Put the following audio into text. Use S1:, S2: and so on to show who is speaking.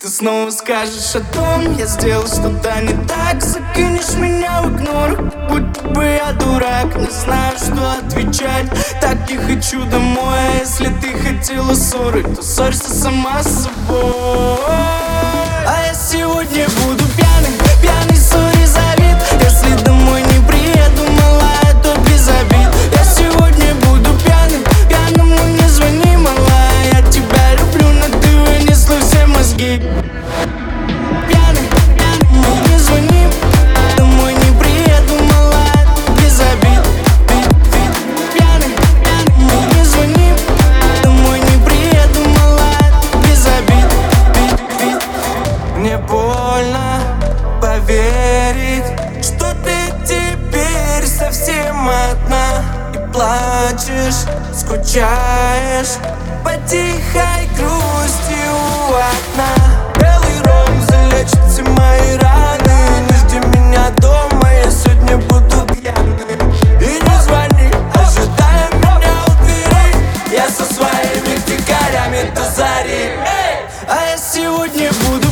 S1: Ты снова скажешь о том, я сделал что-то не так. Закинешь меня в игнор, будто бы я дурак. Не знаю, что отвечать, так не хочу домой. А если ты хотела ссоры, то ссорься сама с собой. А я сегодня буду пьяным, пьяный, сори за вид. Если домой не приеду, малая, то без обид. Я сегодня буду пьяным, пьяному не звони, малая. Я тебя люблю, но ты вынесла все мозги. Пьяным, пьяному не звони, домой не приеду, малая, без обид. Пьяным, пьяному не звони, домой не приеду, малая, без обид. Мне больно поверить, что ты теперь совсем одна. И плачешь, скучаешь по тихой грусти у окна. Белый ром залечит все мои раны. Не жди меня дома, я сегодня буду пьяный. И не звони, ожидая меня у двери. Я со своими фигарями до зари. А я сегодня буду